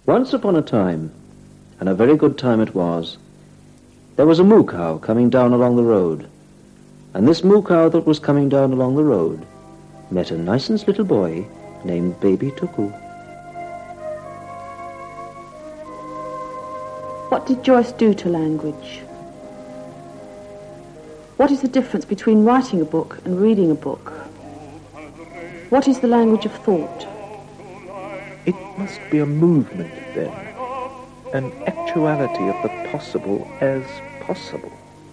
Once upon a time, and a very good time it was, there was a moo cow coming down along the road. And this moo cow that was coming down along the road met a nice little boy named Baby Tuku. What did Joyce do to language? What is the difference between writing a book and reading a book? What is the language of thought? It must be a movement, then, an actuality of the possible as possible.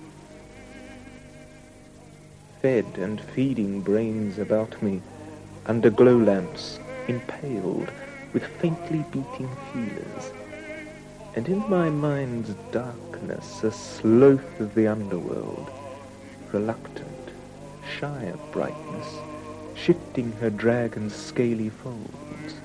Fed and feeding brains about me, under glow lamps, impaled with faintly beating feelers, and in my mind's darkness a sloth of the underworld, reluctant, shy of brightness, shifting her dragon's scaly folds.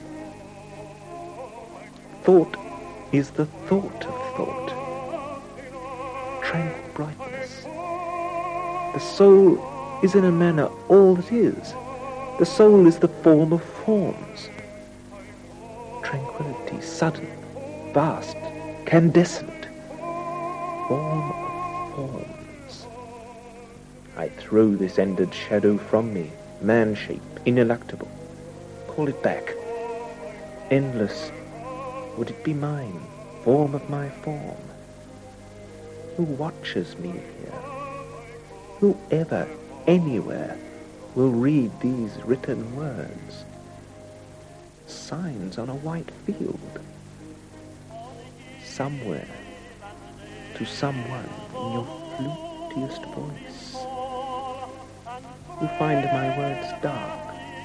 Thought is the thought of thought, tranquil brightness. The soul is in a manner all that is. The soul is the form of forms. Tranquility, sudden, vast, candescent, form of forms. I throw this ended shadow from me, man-shape, ineluctable. Call it back. Endless, would it be mine, form of my form? Who watches me here? Whoever, anywhere, will read these written words? Signs on a white field. Somewhere, to someone in your flutiest voice. You find my words dark.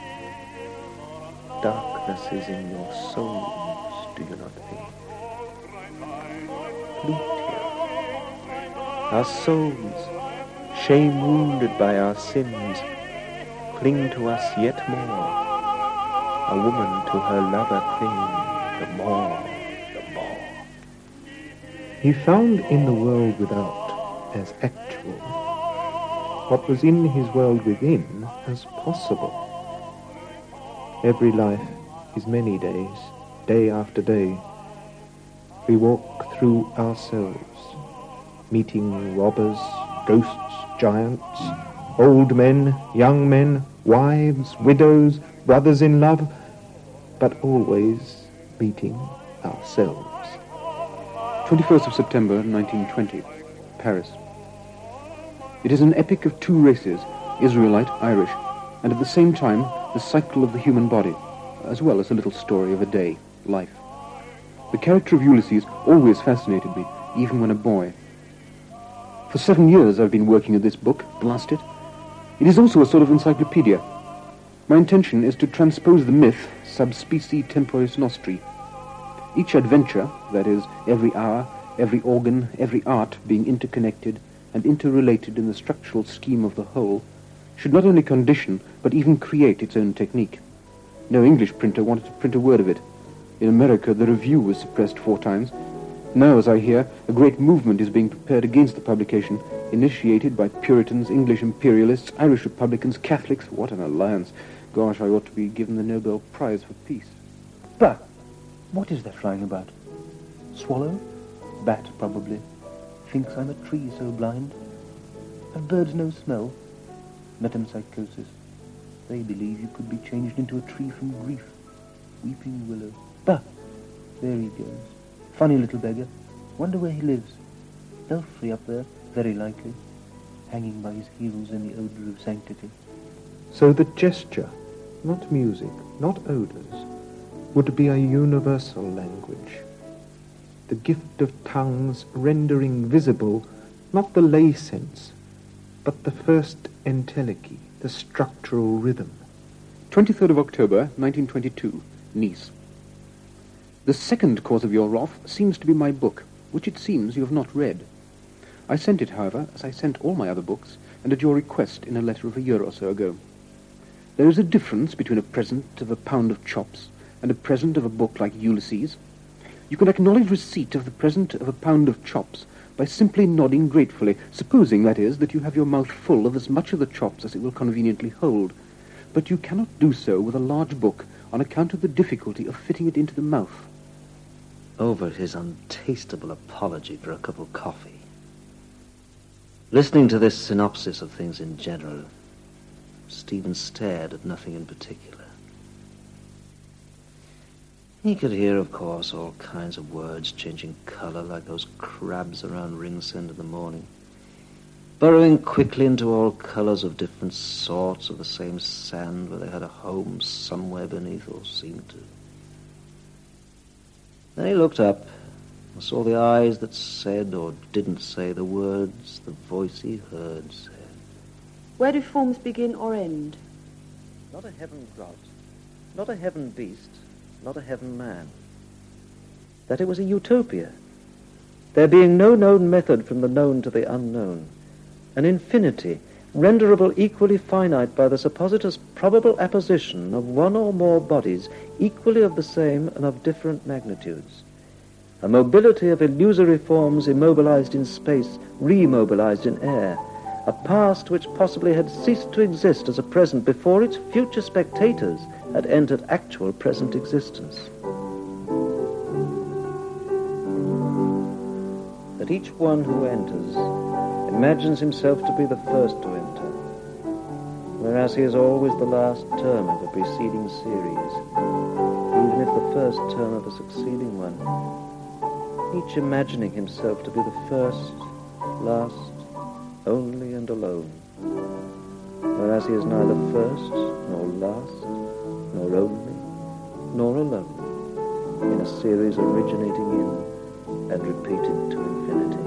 Darkness is in your souls, do you not think? Flute here. Our souls, shame-wounded by our sins, cling to us yet more. A woman to her lover cling, the more. He found in the world without as actual what was in his world within as possible. Every life is many days, day after day. We walk through ourselves, meeting robbers, ghosts, giants, old men, young men, wives, widows, brothers in love, but always meeting ourselves. 21st of September, 1920, Paris. It is an epic of two races, Israelite, Irish, and at the same time the cycle of the human body, as well as a little story of a day, life. The character of Ulysses always fascinated me, even when a boy. For 7 years I've been working at this book, blast it. It is also a sort of encyclopedia. My intention is to transpose the myth sub specie temporis nostri. Each adventure, that is, every hour, every organ, every art being interconnected and interrelated in the structural scheme of the whole, should not only condition, but even create its own technique. No English printer wanted to print a word of it. In America, the review was suppressed 4 times. Now, as I hear, a great movement is being prepared against the publication, initiated by Puritans, English imperialists, Irish Republicans, Catholics. What an alliance. Gosh, I ought to be given the Nobel Prize for Peace. But what is that flying about? Swallow? Bat, probably. Thinks I'm a tree so blind. Have birds no smell? Metempsychosis. They believe you could be changed into a tree from grief. Weeping willow. Bah! There he goes. Funny little beggar. Wonder where he lives. Belfry up there, very likely. Hanging by his heels in the odour of sanctity. So the gesture, not music, not odours, would be a universal language. The gift of tongues rendering visible not the lay sense, but the first entelechy, the structural rhythm. 23rd of October, 1922, Nice. The second cause of your wrath seems to be my book, which it seems you have not read. I sent it, however, as I sent all my other books, and at your request in a letter of a year or so ago. There is a difference between a present of a pound of chops and a present of a book like Ulysses. You can acknowledge receipt of the present of a pound of chops by simply nodding gratefully, supposing, that is, that you have your mouth full of as much of the chops as it will conveniently hold. But you cannot do so with a large book on account of the difficulty of fitting it into the mouth. over his untastable apology for a cup of coffee. Listening to this synopsis of things in general, Stephen stared at nothing in particular. He could hear, of course, all kinds of words changing colour like those crabs around Ringsend in the morning, burrowing quickly into all colours of different sorts of the same sand where they had a home somewhere beneath, or seemed to. Then he looked up and saw the eyes that said or didn't say the words the voice he heard said. Where do forms begin or end? Not a heaven god, not a heaven beast, not a heaven man. That it was a utopia, there being no known method from the known to the unknown, an infinity renderable equally finite by the suppositous probable apposition of one or more bodies equally of the same and of different magnitudes, a mobility of illusory forms immobilized in space, remobilized in air, a past which possibly had ceased to exist as a present before its future spectators had entered actual present existence. That each one who enters imagines himself to be the first to enter, whereas he is always the last term of a preceding series, even if the first term of a succeeding one, each imagining himself to be the first, last, only and alone, whereas he is neither first, nor last, nor only, nor alone, in a series originating in and repeated to infinity.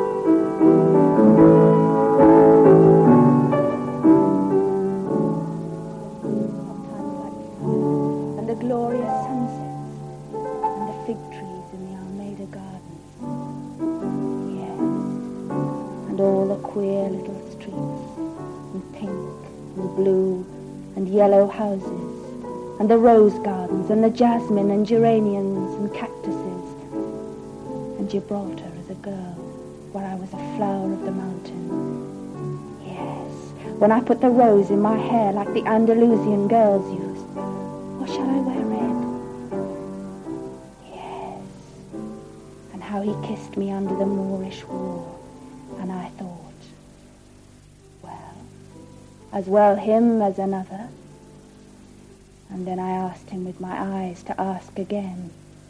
And the glorious sunsets, and the fig trees in the Almeida Gardens. Yes, and all the queer little streets, and pink, and blue, and yellow houses, and the rose gardens, and the jasmine, and geraniums, and cactuses, and Gibraltar as a girl, where I was a flower of the mountain. Yes, when I put the rose in my hair like the Andalusian girls used. Or shall I wear red? Yes. And how he kissed me under the Moorish wall, and I thought, well, as well him as another. And then I asked him with my eyes to ask again.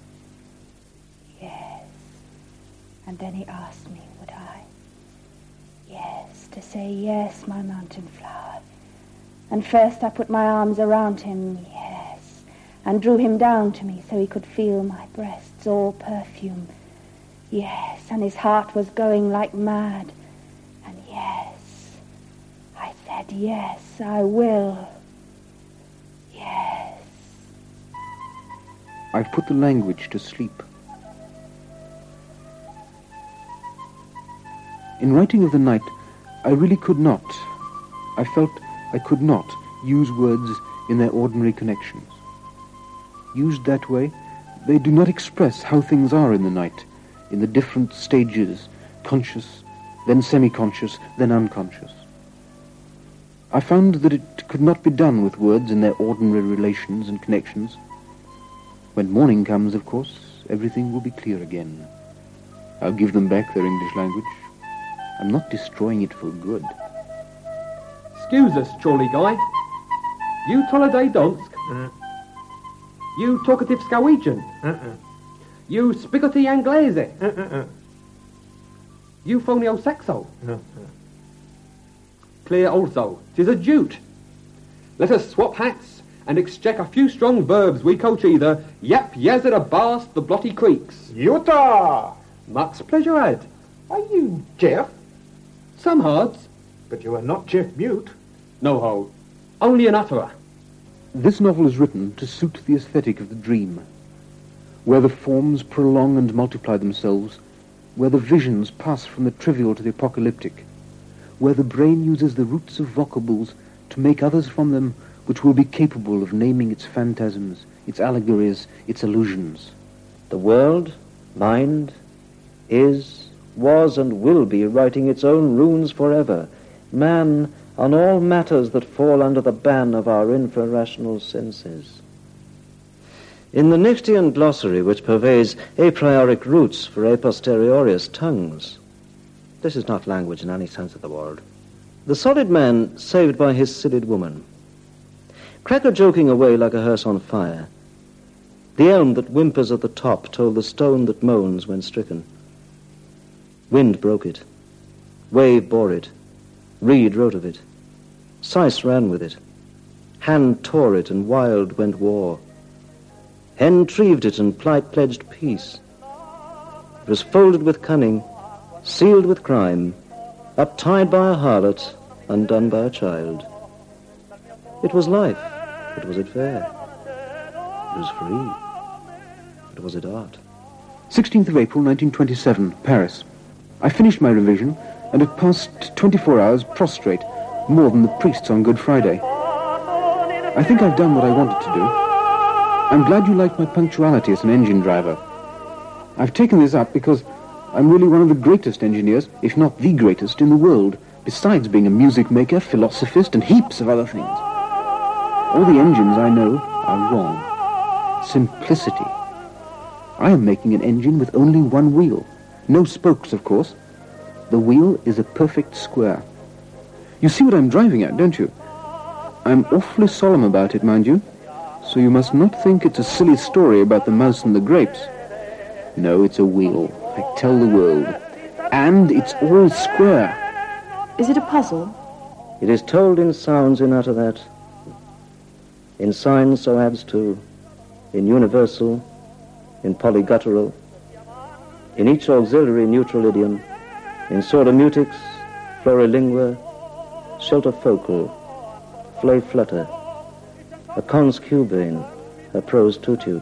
Yes. And then he asked me, would I? Yes, to say yes, my mountain flower. And first I put my arms around him, yes, and drew him down to me so he could feel my breasts all perfume. Yes, and his heart was going like mad. And yes, I said, yes, I will. Yes. I've put the language to sleep. In writing of the night, I really could not, I felt I could not use words in their ordinary connections. Used that way, they do not express how things are in the night, in the different stages, conscious, then semi-conscious, then unconscious. I found that it could not be done with words in their ordinary relations and connections. When morning comes, of course, everything will be clear again. I'll give them back their English language. I'm not destroying it for good. Excuse us, Charlie Guy. You tolleday Donsk? You talkative Scowegian? You spigoty Anglese? You phonio Saxo? Clear also, 'tis a jute. Let us swap hats and excheck a few strong verbs we coach either yap yazard abast the blotty creeks. Utah! Much pleasure, Ed. Are you Jeff? Some hards. But you are not Jeff Mute. No ho. Only an utterer. This novel is written to suit the aesthetic of the dream, where the forms prolong and multiply themselves, where the visions pass from the trivial to the apocalyptic, where the brain uses the roots of vocables to make others from them which will be capable of naming its phantasms, its allegories, its illusions. The world, mind, is, was, and will be writing its own runes forever. Man, on all matters that fall under the ban of our infra-rational senses. In the Nichtian glossary, which purveys a prioric roots for a posteriorius tongues, this is not language in any sense of the word, the solid man saved by his sillied woman, cracker joking away like a hearse on fire, the elm that whimpers at the top told the stone that moans when stricken. Wind broke it, wave bore it, reed wrote of it, Seiss ran with it, hand tore it, and wild went war. Hen treeved it, and plight pledged peace. It was folded with cunning, sealed with crime, uptied by a harlot, undone by a child. It was life, but was it fair? It was free, but was it art? 16th of April, 1927, Paris. I finished my revision and have passed 24 hours prostrate, more than the priests on Good Friday. I think I've done what I wanted to do. I'm glad you like my punctuality as an engine driver. I've taken this up because I'm really one of the greatest engineers, if not the greatest, in the world, besides being a music maker, philosophist, and heaps of other things. All the engines I know are wrong. Simplicity. I am making an engine with only one wheel. No spokes, of course. The wheel is a perfect square. You see what I'm driving at, don't you? I'm awfully solemn about it, mind you. So you must not think it's a silly story about the mouse and the grapes. No, it's a wheel. I tell the world. And it's all square. Is it a puzzle? It is told in sounds in utter that, in signs so abs too, in universal, in polyguttural, in each auxiliary neutral idiom, in sordomutics, florilingua, shelterfocal, flay flutter, a cons cubane, a prose tutute,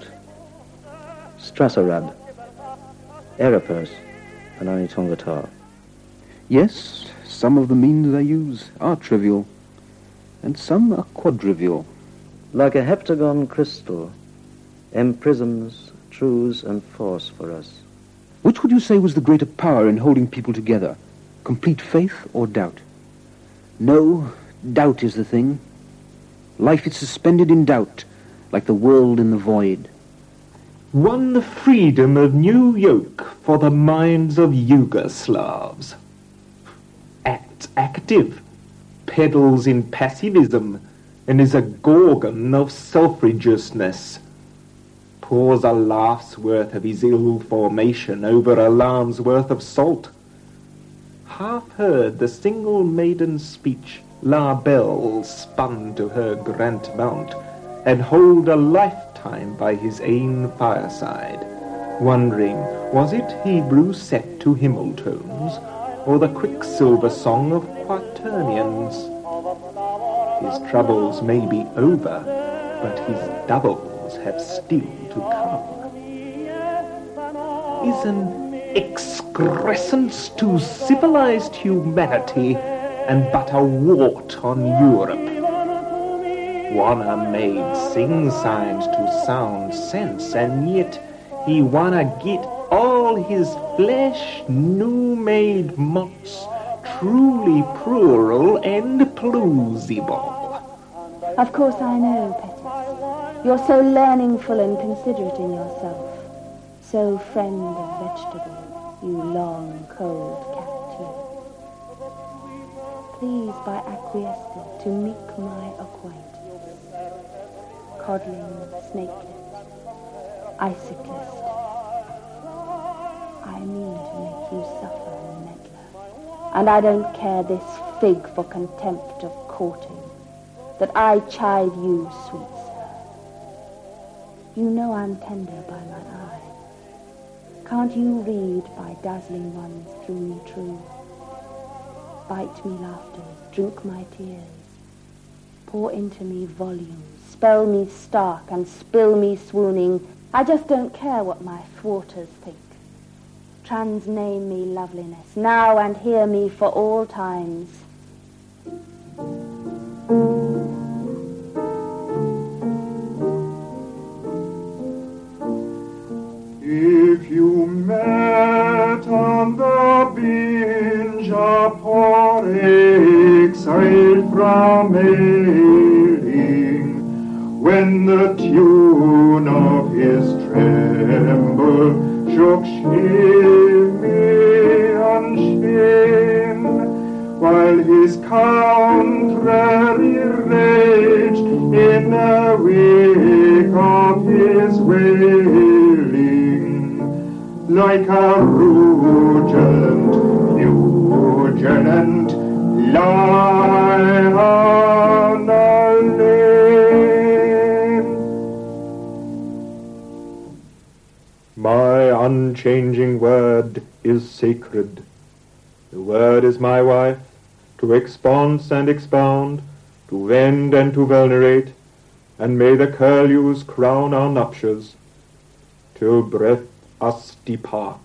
strasarab, erapers, an anitongatar. Yes, some of the means I use are trivial, and some are quadrivial. Like a heptagon crystal, emprisms, truths, and force for us. Which would you say was the greater power in holding people together? Complete faith or doubt? No, doubt is the thing. Life is suspended in doubt, like the world in the void. Won the freedom of new yoke for the minds of Yugoslavs. Acts active, peddles in passivism, and is a gorgon of self-religiousness. Pours a laugh's worth of his ill formation over a lamb's worth of salt. Half heard the single maiden's speech La Belle spun to her Grant Mount, and hold a lifetime by his ain fireside, wondering, was it Hebrew set to hymnal tones, or the quicksilver song of quaternions? His troubles may be over, but his doubles have still to come. Is an excrescence to civilized humanity and but a wart on Europe. Wanna made sing signs to sound sense, and yet he wanna get all his flesh new-made mots truly plural and plausible. Of course I know, Pettis. You're so learningful and considerate in yourself. So friend of vegetable, you long, cold cat, you. Please by acquiescence to make my acquaintance. Codling, snakelet, iciclist. I mean to make you suffer, meddler. And I don't care this fig for contempt of courting, that I chide you, sweet sir. You know I'm tender by my eye. Can't you read by dazzling ones through me true? Bite me laughters, drink my tears, pour into me volumes, spell me stark and spill me swooning. I just don't care what my thwarters think. Transname me loveliness, now and hear me for all times. If you met on the binge upon exiled from Ealing, when the tune of his tremble shook shame on shame, while his contrary raged in the wake of his wailing, like a ruginant lion on a lane. My unchanging word is sacred. The word is my wife, to expanse and expound, to vend and to venerate, and may the curlews crown our nuptials, till breath us depart.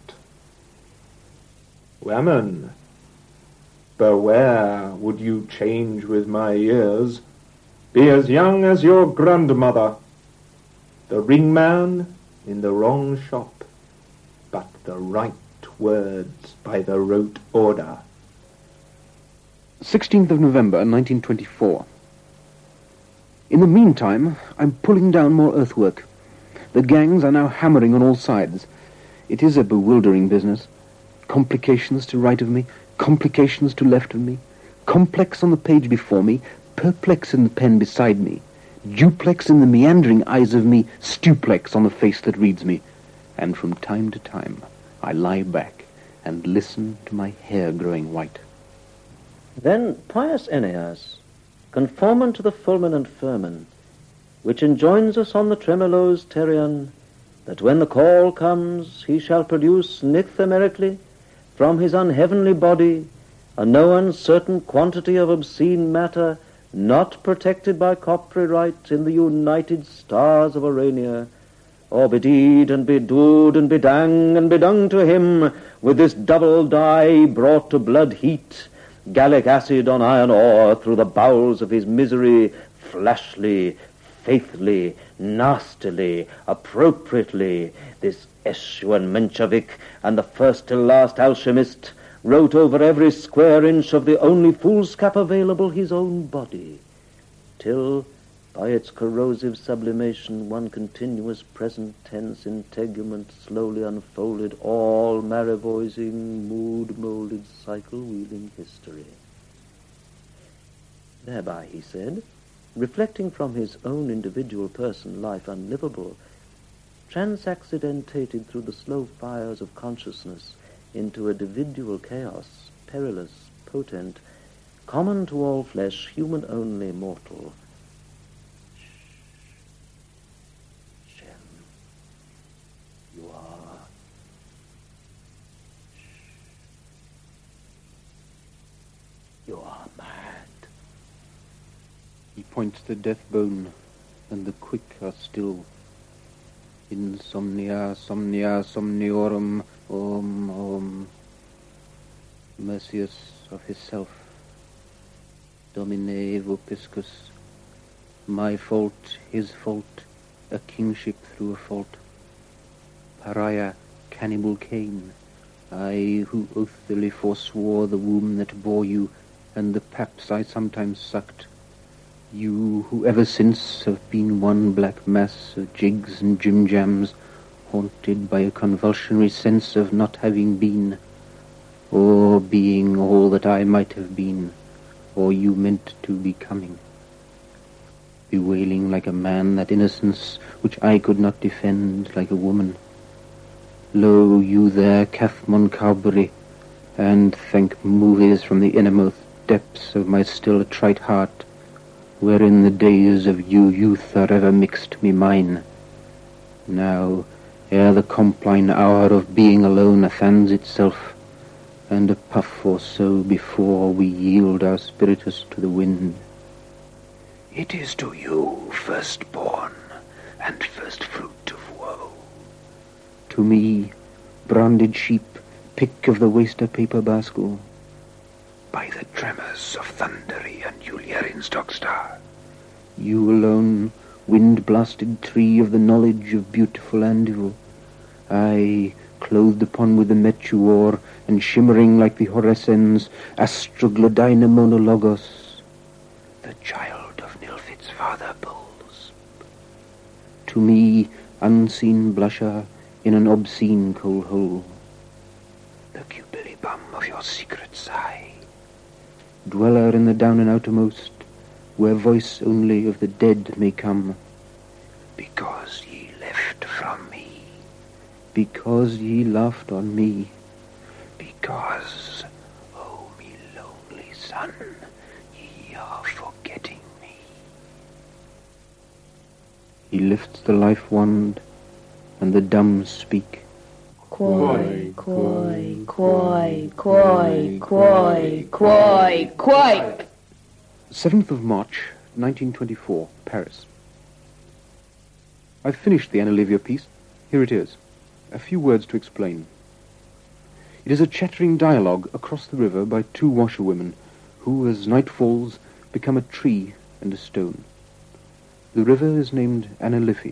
Women, beware, would you change with my years, be as young as your grandmother, the ringman in the wrong shop, but the right words by the rote order. 16th of November, 1924. In the meantime, I'm pulling down more earthwork. The gangs are now hammering on all sides. It is a bewildering business. Complications to right of me, complications to left of me, complex on the page before me, perplex in the pen beside me, duplex in the meandering eyes of me, stuplex on the face that reads me. And from time to time, I lie back and listen to my hair growing white. Then pious Aeneas, conformant to the fulminant firman, which enjoins us on the tremolos terion, that when the call comes he shall produce nithymerically from his unheavenly body a no uncertain quantity of obscene matter not protected by copyright in the united stars of Urania, or bedeed and bedood and bedang and bedung to him with this double dye brought to blood heat, gallic acid on iron ore through the bowels of his misery, flashly, faithfully, nastily, appropriately, this Eschuan Menshevik and the first till last alchemist wrote over every square inch of the only foolscap available his own body, till, by its corrosive sublimation, one continuous present tense integument slowly unfolded all marivoising, mood-molded, cycle-wheeling history. Thereby, he said, reflecting from his own individual person life unlivable, transaccidentated through the slow fires of consciousness into a individual chaos, perilous, potent, common to all flesh, human only, mortal. You are mad. He points the death bone, and the quick are still. Insomnia, somnia, somniorum, om, om. Mercius of his self. Domine vopiscus. My fault, his fault, a kingship through a fault. Pariah, cannibal Cain, I who oathily forswore the womb that bore you, and the paps I sometimes sucked. You who ever since have been one black mass of jigs and jim-jams, haunted by a convulsionary sense of not having been, or being all that I might have been, or you meant to be coming. Bewailing like a man that innocence which I could not defend like a woman. Lo, you there, Cathmon Carberry, and thank movies from the innermost depths of my still trite heart, wherein the days of youth are ever mixed me mine. Now, ere the compline hour of being alone athans itself, and a puff or so before we yield our spiritus to the wind. It is to you, firstborn, and first fruit of woe. To me, branded sheep, pick of the waster paper bascule, by the tremors of Thundery and Julia Stockstar. You alone, wind-blasted tree of the knowledge of beautiful and evil, I, clothed upon with the meteor, and shimmering like the Horesens, Astroglodina monologos, the child of Nilfid's father bulls, to me, unseen blusher in an obscene coal hole. The cupidity bum of your secret sigh, dweller in the down and outermost, where voice only of the dead may come. Because ye left from me, because ye laughed on me, because, oh me lonely son, ye are forgetting me. He lifts the life wand, and the dumb speak. Quoy, quoy, quoy, quoy, quoy, quoy, quoy. 7th of March, 1924, Paris. I've finished the Anna Livia piece. Here it is. A few words to explain. It is a chattering dialogue across the river by two washerwomen who, as night falls, become a tree and a stone. The river is named Anna Liffey.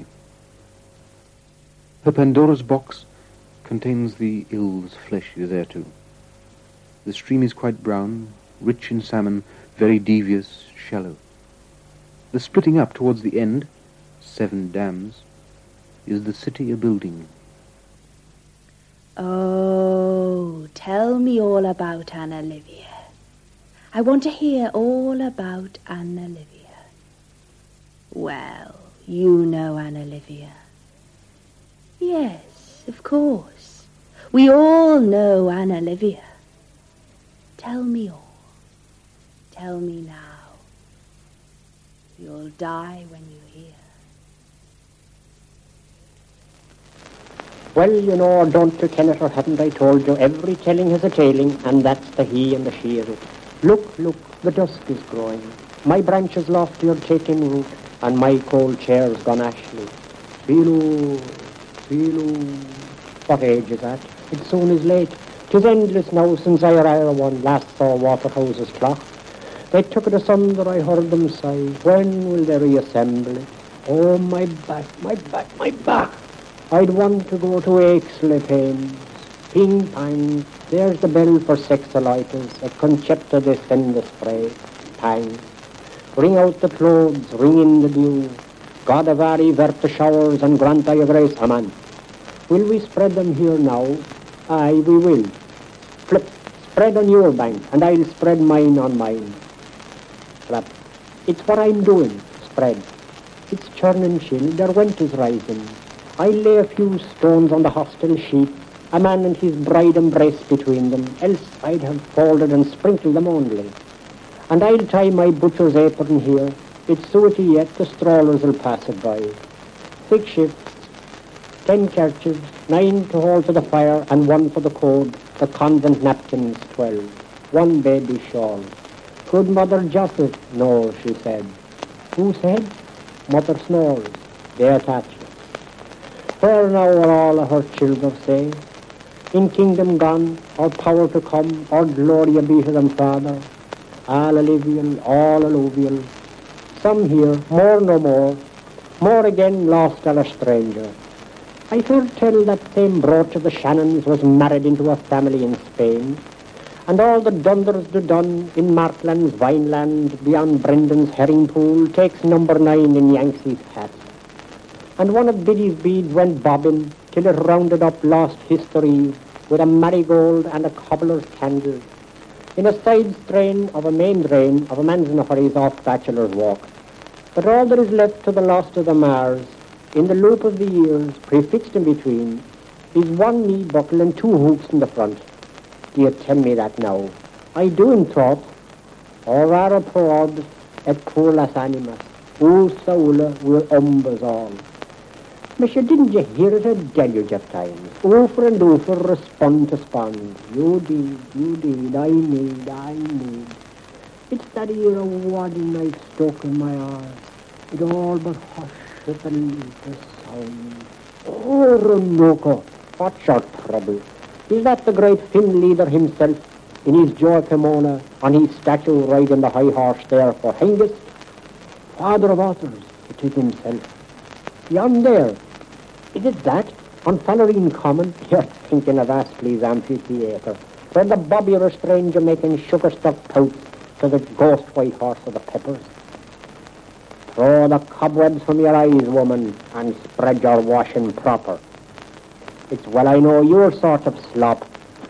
Her Pandora's box contains the ill's flesh thereto. The stream is quite brown, rich in salmon, very devious, shallow. The splitting up towards the end, 7 dams, is the city a-building. Oh, tell me all about Anna Livia. I want to hear all about Anna Livia. Well, you know Anna Livia. Yes, of course. We all know Anna Livia. Tell me all. Tell me now. You'll die when you hear. Well, you know, don't you, Kenneth, or haven't I told you, every telling has a tailing, and that's the he and the she of it. Look, look, the dusk is growing. My branches lofty are taking root, and my cold chair's gone ashly. Feel-oo, feel-oo. What age is that? It soon is late. 'Tis endless now since Ira one last saw Waterhouse's clock. They took it asunder, I heard them sigh. When will they reassemble it? Oh, my back, my back, my back. I'd want to go to Aixley Pains. Ping pang, there's the bell for sexolitis, a concepta de fenda spray. Pang. Ring out the clothes, ring in the dew. God avari vert the showers and grant thy grace, amen. Will we spread them here now? Aye, we will. Flip, spread on your bank, and I'll spread mine on mine. Flap. It's what I'm doing, spread. It's churning chill, their went is rising. I'll lay a few stones on the hostel sheet, a man and his bride embrace between them, else I'd have folded and sprinkled them only. And I'll tie my butcher's apron here, it's suety yet, the strollers will pass it by. 6 shifts, 10 kerchiefs, 9 to hold for the fire, and 1 for the code, the convent napkins 12, 1 baby shawl. Good Mother Joseph, no, she said. Who said? Mother snores, they attach it. Where now are all her children, say? In kingdom gone, or power to come, or glory be to them, Father. All alluvial, all alluvial. Some here, more no more again lost all a stranger. I heard tell that same brooch of the Shannons was married into a family in Spain, and all the Dunders do done in Markland's Vineland beyond Brendan's herring pool takes number 9 in Yanksee's hat. And one of Biddy's beads went bobbing till it rounded up lost history with a marigold and a cobbler's candle in a side strain of a main drain of a man's nuffery's off bachelor's walk. But all that is left to the lost of the Mars, in the loop of the years, prefixed in between, is 1 knee buckle and 2 hoops in the front. Do you tell me that now? I do in thought. Or rara prod et pour las animas. O saula we're umbers all. Monsieur, didn't you hear it a deluge of times? Over and over, respond to spond. You did, I need. It's that ear of wadding knife stuck in my eye. It all but hushed at the little sound. Oh, Ranoko, what's your trouble? Is that the great Finn leader himself, in his joy Pomona, on his statue riding the high horse there for Hengist? Father of authors, it is himself. Yon there, is it that? On Fallerine Common, you're thinking of Astley's amphitheatre, where the bobby of a stranger making sugar-stuck pouts to the ghost white horse of the Peppers. Throw the cobwebs from your eyes, woman, and spread your washing proper. It's well I know you're sort of slop.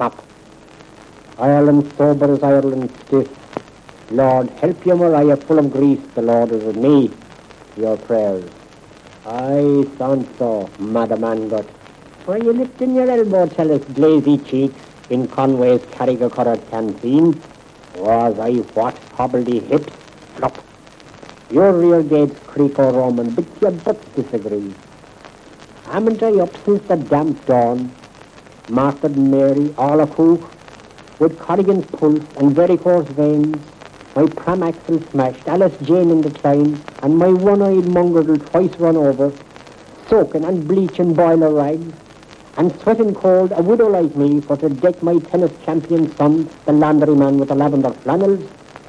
Ireland sober as Ireland stiff. Lord, help you, Maria, full of grease. The Lord is with me. Your prayers. Aye, Sanso, Madam Angot. Were you lifting your elbow till its glazy cheeks in Conway's Carrigacourt canteen? Was I what hobbledy hips? Flop. Your rear gates creak o' Roman, but your butts disagree. Haven't I up since the damp dawn? Martha Mary, all a cook, with Corrigan's pulse and varicose veins, my pram axle smashed, Alice Jane in decline, and my one-eyed mongrel twice run over, soaking and bleaching boiler rags, and sweating cold, a widow like me, for to deck my tennis champion son, the laundryman with the lavender flannels.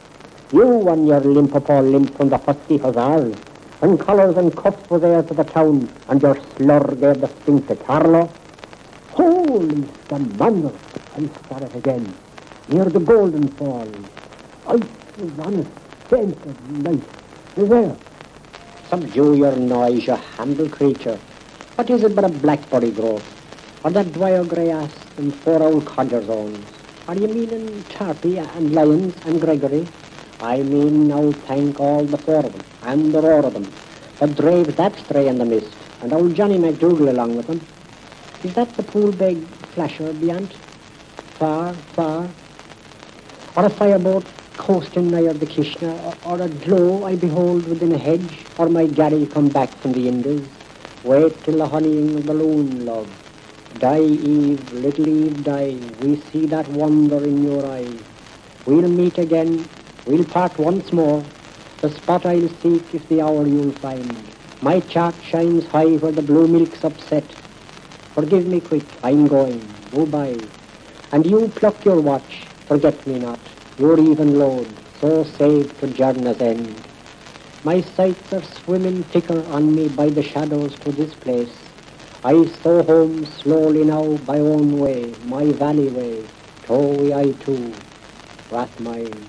You and your limp-a-paw limp from the husky hussars, when collars and cuffs were there to the town, and your slur gave the stink to Carlo. Holy Scamandos, I saw it again, near the Golden Falls. I was on a scent of life. There. Subdue your noise, you handle creature. What is it but a blackberry growth? Or that dwyer grey-ass and 4 old codger zones? Are you meaning Tarpey and Lyons and Gregory? I mean now thank all the 4 of them, and the roar of them, that drave that stray in the mist, and old Johnny McDougall along with them. Is that the pool-beg flasher beyond? Far, far? Or a fireboat coasting nigher the Kishna, or a glow I behold within a hedge, or my Gary come back from the Indies? Wait till the honeying balloon, love. Die, Eve, little Eve, die. We see that wonder in your eye. We'll meet again. We'll part once more. The spot I'll seek is the hour you'll find. My chart shines high where the blue milk's upset. Forgive me quick, I'm going. Goodbye. And you pluck your watch. Forget me not. Your even load, so saved to journey's end. My sights are swimming thicker on me by the shadows to this place. I so home slowly now by own way, my valley way. Towie I too, Rathmine.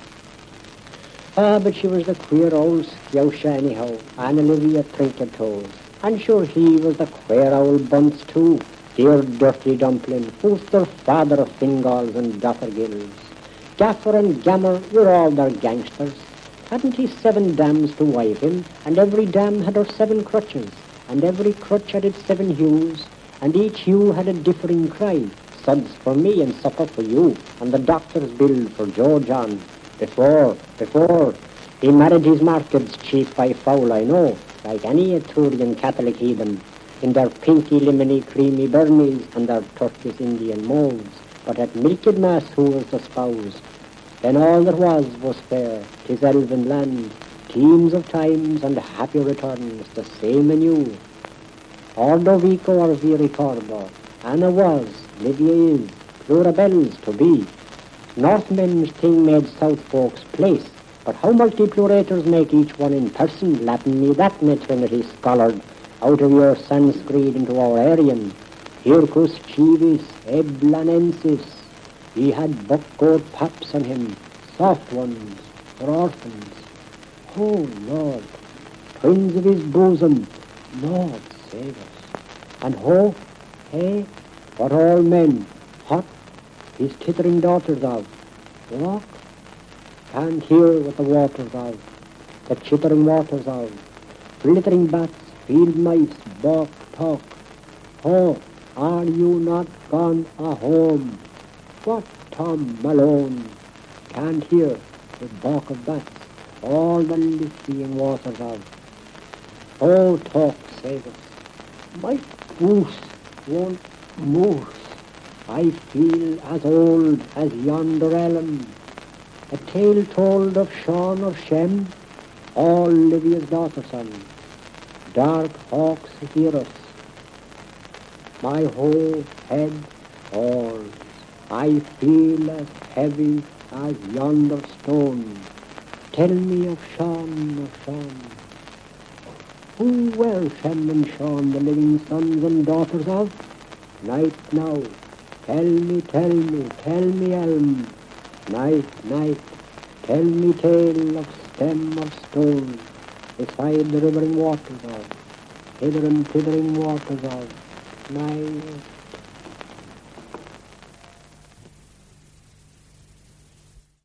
Ah, but she was the queer old scousha anyhow, Anne Olivia Trinket Toes. And sure he was the queer old bunce too, dear dirty dumpling, who's their father of Fingals and Dothergills. Gaffer and Gammer were all their gangsters. Hadn't he 7 dams to wive him, and every dam had her 7 crutches, and every crutch had its 7 hues, and each hue had a differing cry. Suds for me and supper for you, and the doctor's bill for Joe John. Before, he married his markets chief by foul, I know, like any Etrurian Catholic heathen, in their pinky, lemony, creamy burnies and their Turkish Indian molds. But at milked mass who was the spouse? Then all that was fair, 'tis elven land, teams of times and happy returns, the same anew. Ordo vico or vi ricordo, Anna was, Livia is, plurabels to be. Northmen's thing made South folks place, but how multiplurators make each one in person, Latin me that me Trinity scholared, out of your Sanskrit into our Aryan. Hircus civis eblanensis, he had buck-goat paps on him, soft ones, for orphans. Oh, Lord, twins of his bosom, Lord, save us. And ho, hey, what all men, hot, his tittering daughters of. Walk, can't hear what the waters of, the chittering waters of. Glittering bats, field mice, balk, talk. Oh, are you not gone a-home? What Tom Malone can't hear the balk of bats, all the Lithian waters of. Oh, talk, save us. My goose won't move. I feel as old as yonder elm. A tale told of Sean of Shem, all Livia's daughter son. Dark hawks hear us. My whole head falls. I feel as heavy as yonder stone. Tell me of Sean, of Sean. Who were Shem and Sean, the living sons and daughters of? Night now. Tell me, elm. Night, tell me tale of stem of stone. beside the rivering waters of, hither and thithering waters of, nigh